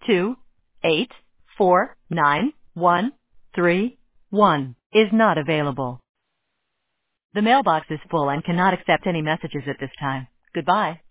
2849131 is not available. The mailbox is full and cannot accept any messages at this time. Goodbye.